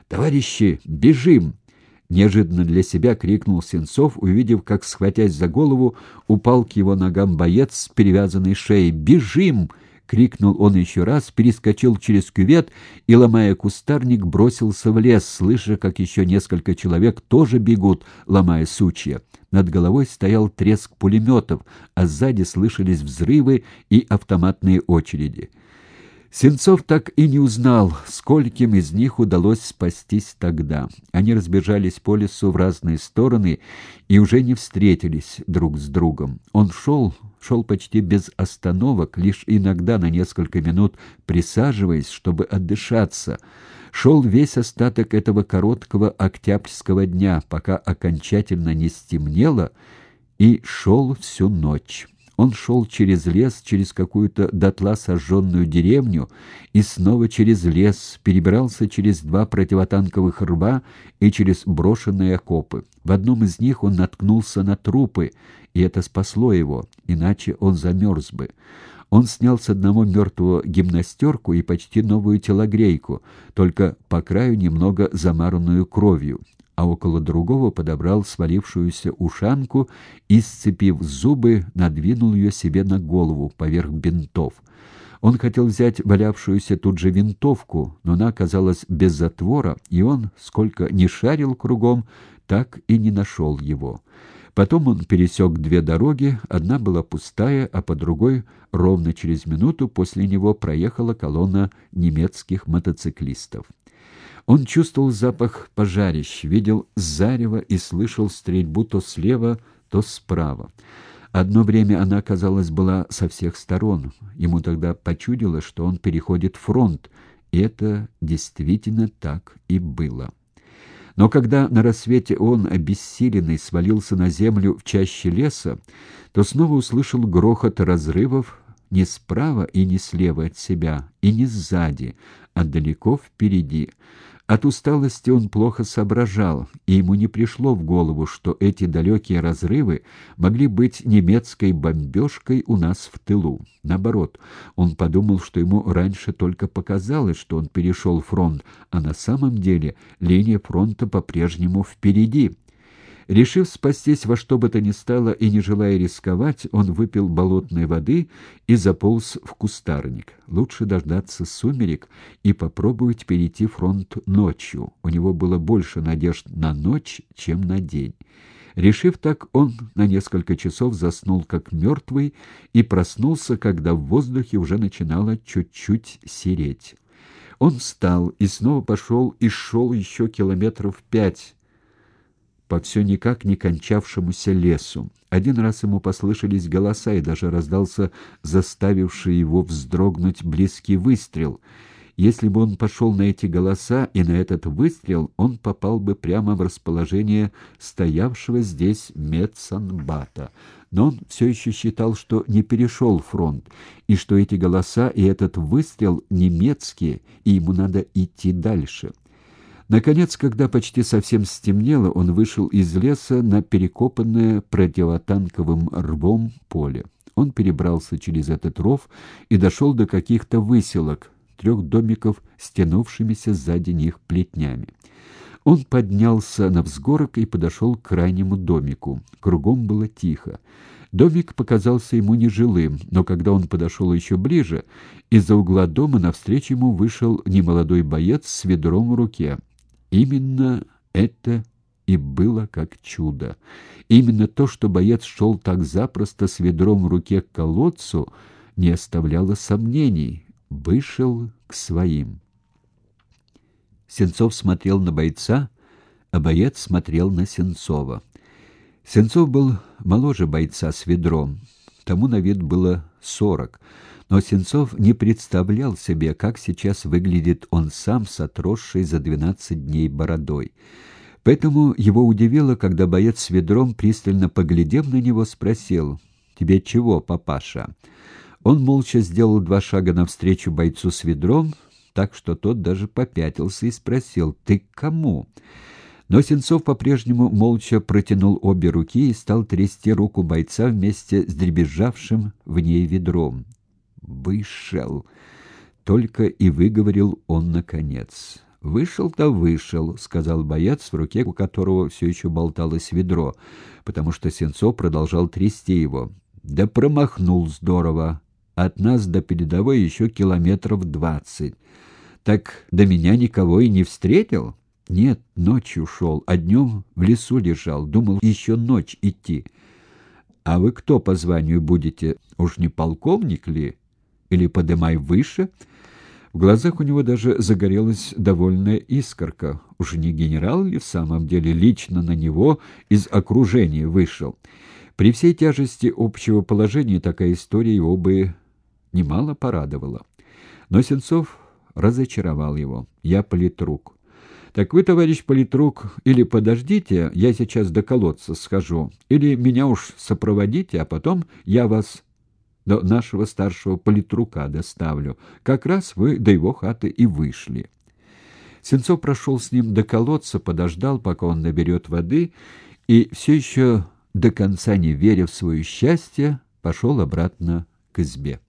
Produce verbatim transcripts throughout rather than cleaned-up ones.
«Товарищи, бежим!» Неожиданно для себя крикнул Сенцов, увидев, как, схватясь за голову, упал к его ногам боец с перевязанной шеей. «Бежим!» — крикнул он еще раз, перескочил через кювет и, ломая кустарник, бросился в лес, слыша, как еще несколько человек тоже бегут, ломая сучья. Над головой стоял треск пулеметов, а сзади слышались взрывы и автоматные очереди. Сенцов так и не узнал, скольким из них удалось спастись тогда. Они разбежались по лесу в разные стороны и уже не встретились друг с другом. Он шел, шел почти без остановок, лишь иногда на несколько минут присаживаясь, чтобы отдышаться. Шел весь остаток этого короткого октябрьского дня, пока окончательно не стемнело, и шел всю ночь. Он шел через лес, через какую-то дотла сожженную деревню и снова через лес, перебирался через два противотанковых рва и через брошенные окопы. В одном из них он наткнулся на трупы, и это спасло его, иначе он замерз бы. Он снял с одного мертвого гимнастерку и почти новую телогрейку, только по краю немного замаранную кровью, а около другого подобрал свалившуюся ушанку и, сцепив зубы, надвинул ее себе на голову поверх бинтов. Он хотел взять валявшуюся тут же винтовку, но она оказалась без затвора, и он, сколько ни шарил кругом, так и не нашел его. Потом он пересек две дороги, одна была пустая, а по другой ровно через минуту после него проехала колонна немецких мотоциклистов. Он чувствовал запах пожарищ, видел зарево и слышал стрельбу то слева, то справа. Одно время она, казалось, была со всех сторон. Ему тогда почудилось, что он переходит фронт, и это действительно так и было. Но когда на рассвете он, обессиленный, свалился на землю в чаще леса, то снова услышал грохот разрывов не справа и не слева от себя, и не сзади, а далеко впереди. От усталости он плохо соображал, и ему не пришло в голову, что эти далекие разрывы могли быть немецкой бомбежкой у нас в тылу. Наоборот, он подумал, что ему раньше только показалось, что он перешел фронт, а на самом деле линия фронта по-прежнему впереди. Решив спастись во что бы то ни стало и не желая рисковать, он выпил болотной воды и заполз в кустарник. Лучше дождаться сумерек и попробовать перейти фронт ночью. У него было больше надежд на ночь, чем на день. Решив так, он на несколько часов заснул как мертвый и проснулся, когда в воздухе уже начинало чуть-чуть сереть. Он встал и снова пошел и шел еще километров пять по все никак не кончавшемуся лесу. Один раз ему послышались голоса, и даже раздался заставивший его вздрогнуть близкий выстрел. Если бы он пошел на эти голоса и на этот выстрел, он попал бы прямо в расположение стоявшего здесь медсанбата. Но он все еще считал, что не перешел фронт, и что эти голоса и этот выстрел немецкие, и ему надо идти дальше. Наконец, когда почти совсем стемнело, он вышел из леса на перекопанное противотанковым рвом поле. Он перебрался через этот ров и дошел до каких-то выселок, трех домиков с тянувшимися сзади них плетнями. Он поднялся на взгорок и подошел к крайнему домику. Кругом было тихо. Домик показался ему нежилым, но когда он подошел еще ближе, из-за угла дома навстречу ему вышел немолодой боец с ведром в руке. Именно это и было как чудо. Именно то, что боец шел так запросто с ведром в руке к колодцу, не оставляло сомнений. Вышел к своим. Сенцов смотрел на бойца, а боец смотрел на Сенцова. Сенцов был моложе бойца с ведром. Тому на вид было сорок. Но Сенцов не представлял себе, как сейчас выглядит он сам с отросшей за двенадцать дней бородой. Поэтому его удивило, когда боец с ведром, пристально поглядев на него, спросил: «Тебе чего, папаша?» Он молча сделал два шага навстречу бойцу с ведром, так что тот даже попятился и спросил: «Ты к кому?» Но Сенцов по-прежнему молча протянул обе руки и стал трясти руку бойца вместе с дребезжавшим в ней ведром. «Вышел!» — только и выговорил он наконец. «Вышел-то вышел», — сказал боец, в руке у которого все еще болталось ведро, потому что Сенцов продолжал трясти его. «Да промахнул здорово. От нас до передовой еще километров двадцать. Так до меня никого и не встретил?» «Нет, ночью шел, а днем в лесу лежал. Думал, еще ночь идти». «А вы кто по званию будете? Уж не полковник ли? Или подымай выше?» В глазах у него даже загорелась довольная искорка. Уж не генерал ли в самом деле лично на него из окружения вышел? При всей тяжести общего положения такая история его бы немало порадовала. Но Сенцов разочаровал его. «Я политрук». «Так вы, товарищ политрук, или подождите, я сейчас до колодца схожу, или меня уж сопроводите, а потом я вас до нашего старшего политрука доставлю. Как раз вы до его хаты и вышли». Сенцов прошел с ним до колодца, подождал, пока он наберет воды, и, все еще до конца не веря в свое счастье, пошел обратно к избе.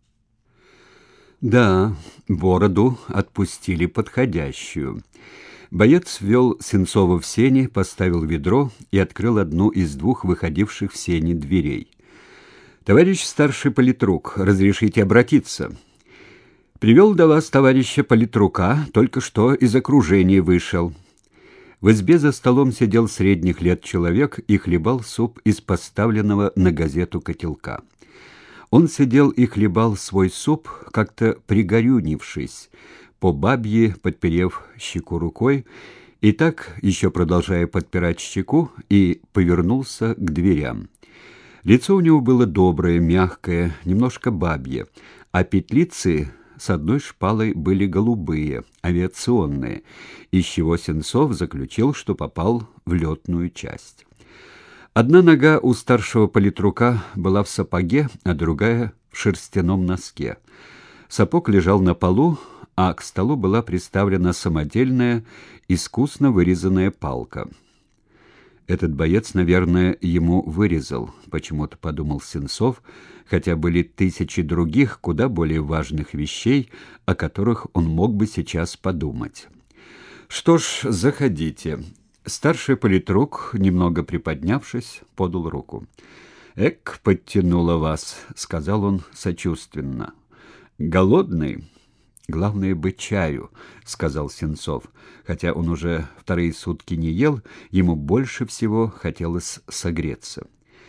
Да, бороду отпустили подходящую. Боец ввел Сенцова в сени, поставил ведро и открыл одну из двух выходивших в сени дверей. «Товарищ старший политрук, разрешите обратиться?» «Привел до вас товарища политрука, только что из окружения вышел». В избе за столом сидел средних лет человек и хлебал суп из поставленного на газету котелка. Он сидел и хлебал свой суп, как-то пригорюнившись, по бабье подперев щеку рукой, и так, еще продолжая подпирать щеку, и повернулся к дверям. Лицо у него было доброе, мягкое, немножко бабье, а петлицы с одной шпалой были голубые, авиационные, из чего Сенцов заключил, что попал в летную часть. Одна нога у старшего политрука была в сапоге, а другая в шерстяном носке. Сапог лежал на полу, а к столу была приставлена самодельная, искусно вырезанная палка. Этот боец, наверное, ему вырезал, почему-то подумал Сенцов, хотя были тысячи других, куда более важных вещей, о которых он мог бы сейчас подумать. «Что ж, заходите». Старший политрук, немного приподнявшись, подал руку. «Эк, подтянуло вас», — сказал он сочувственно. «Голодный?» «Главное бы чаю», — сказал Сенцов. Хотя он уже вторые сутки не ел, ему больше всего хотелось согреться.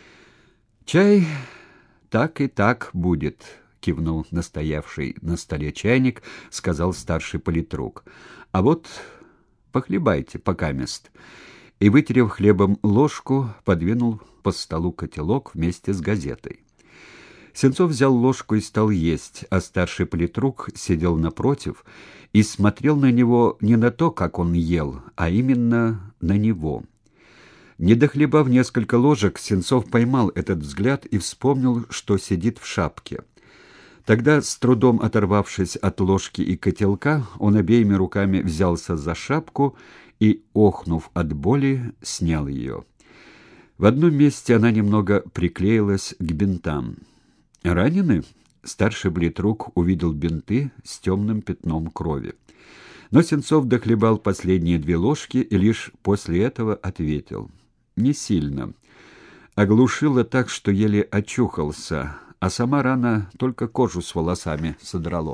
«Чай так и так будет», — кивнул настоявший на столе чайник, сказал старший политрук. «А вот похлебайте покамест». И, вытерев хлебом ложку, подвинул по столу котелок вместе с газетой. Сенцов взял ложку и стал есть, а старший политрук сидел напротив и смотрел на него не на то, как он ел, а именно на него. Не дохлебав несколько ложек, Сенцов поймал этот взгляд и вспомнил, что сидит в шапке. Тогда, с трудом оторвавшись от ложки и котелка, он обеими руками взялся за шапку и, охнув от боли, снял ее. В одном месте она немного приклеилась к бинтам. «Ранены?» Старший политрук увидел бинты с темным пятном крови. Но Сенцов дохлебал последние две ложки и лишь после этого ответил. «Не сильно. Оглушило так, что еле очухался, а сама рана только кожу с волосами содрало».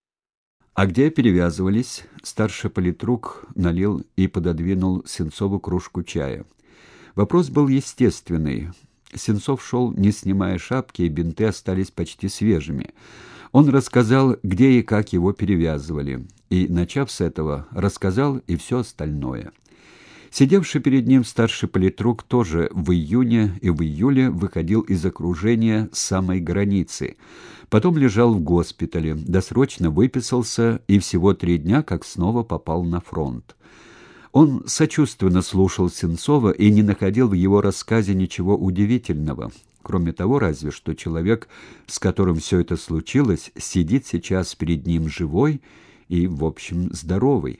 «А где перевязывались?» Старший политрук налил и пододвинул Сенцову кружку чая. Вопрос был естественный. Сенцов шел, не снимая шапки, и бинты остались почти свежими. Он рассказал, где и как его перевязывали, и, начав с этого, рассказал и все остальное. Сидевший перед ним старший политрук тоже в июне и в июле выходил из окружения с самой границы. Потом лежал в госпитале, досрочно выписался и всего три дня как снова попал на фронт. Он сочувственно слушал Сенцова и не находил в его рассказе ничего удивительного, кроме того разве что человек, с которым все это случилось, сидит сейчас перед ним живой и, в общем, здоровый.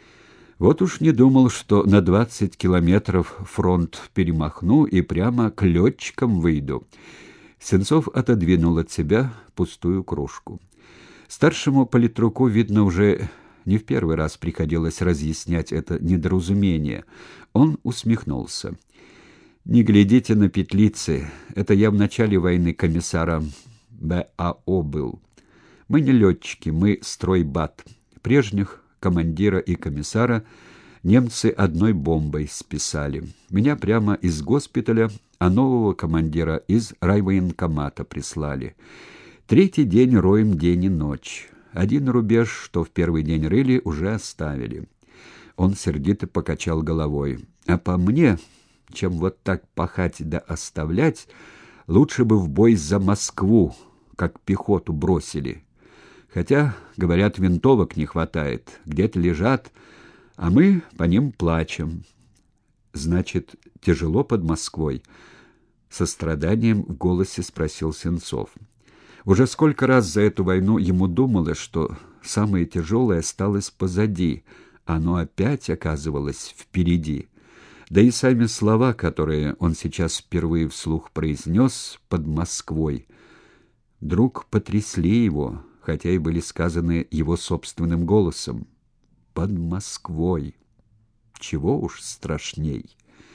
Вот уж не думал, что на двадцать километров фронт перемахну и прямо к летчикам выйду. Сенцов отодвинул от себя пустую кружку. Старшему политруку, видно, уже не в первый раз приходилось разъяснять это недоразумение. Он усмехнулся. «Не глядите на петлицы. Это я в начале войны комиссаром Б А О был. Мы не летчики, мы стройбат. Прежних командира и комиссара немцы одной бомбой списали. Меня прямо из госпиталя, а нового командира из райвоенкомата прислали. Третий день роем день и ночь. Один рубеж, что в первый день рыли, уже оставили». Он сердито покачал головой. «А по мне, чем вот так пахать да оставлять, лучше бы в бой за Москву, как пехоту бросили. Хотя, говорят, винтовок не хватает, где-то лежат, а мы по ним плачем». «Значит, тяжело под Москвой?» Со страданием в голосе спросил Сенцов. Уже сколько раз за эту войну ему думалось, что самое тяжелое осталось позади, а оно опять оказывалось впереди. Да и сами слова, которые он сейчас впервые вслух произнес «под Москвой», вдруг потрясли его, хотя и были сказаны его собственным голосом. «Под Москвой». Чего уж страшней.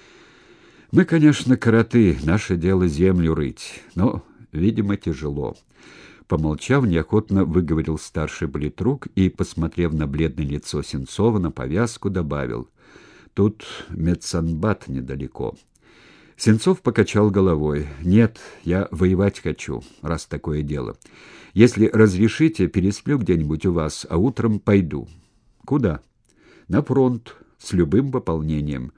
«Мы, конечно, кроты, наше дело землю рыть, но, видимо, тяжело». Помолчав, неохотно выговорил старший политрук и, посмотрев на бледное лицо Сенцова, на повязку, добавил: «Тут медсанбат недалеко». Сенцов покачал головой. «Нет, я воевать хочу, раз такое дело. Если разрешите, пересплю где-нибудь у вас, а утром пойду». «Куда?» «На фронт, с любым пополнением.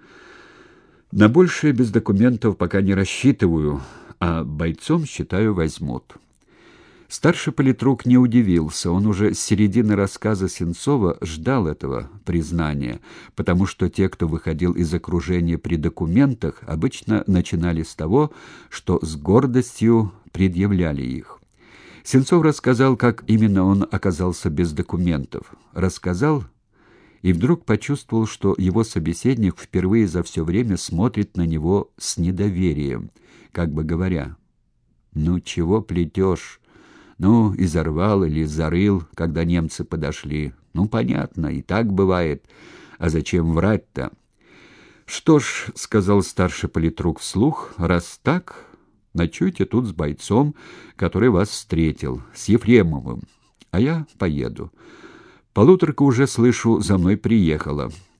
На большее без документов пока не рассчитываю, а бойцом, считаю, возьмут». Старший политрук не удивился, он уже с середины рассказа Сенцова ждал этого признания, потому что те, кто выходил из окружения при документах, обычно начинали с того, что с гордостью предъявляли их. Сенцов рассказал, как именно он оказался без документов. Рассказал и вдруг почувствовал, что его собеседник впервые за все время смотрит на него с недоверием, как бы говоря: «Ну чего плетешь? Ну, изорвал или зарыл, когда немцы подошли. Ну, понятно, и так бывает. А зачем врать-то?» «Что ж, — сказал старший политрук вслух, — раз так, ночуйте тут с бойцом, который вас встретил, с Ефремовым, а я поеду. Полуторка уже, слышу, за мной приехала.